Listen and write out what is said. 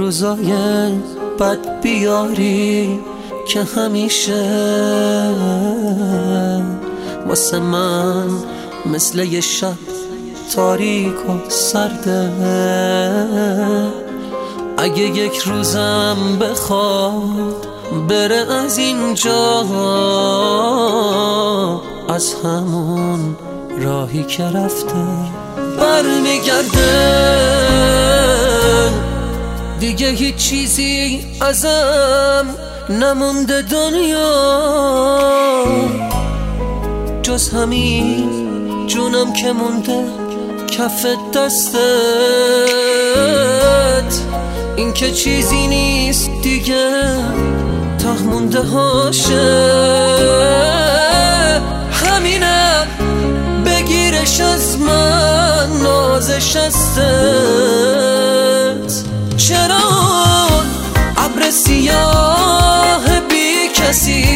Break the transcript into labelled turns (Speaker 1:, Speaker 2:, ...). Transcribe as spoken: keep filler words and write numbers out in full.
Speaker 1: روزای بد بیاری که همیشه واسه من مثل یه شب تاریک و سرده. اگه یک روزم بخواد بره از اینجا، از همون راهی که رفته برمیگرده. دیگه هیچ چیزی ازم نمونده دنیا جز همین جونم که مونده کف دستت. این که چیزی نیست دیگه ته مونده هاشه. همینم بگیرش از من نازش هستت. چرا ابر سیاه بی کسی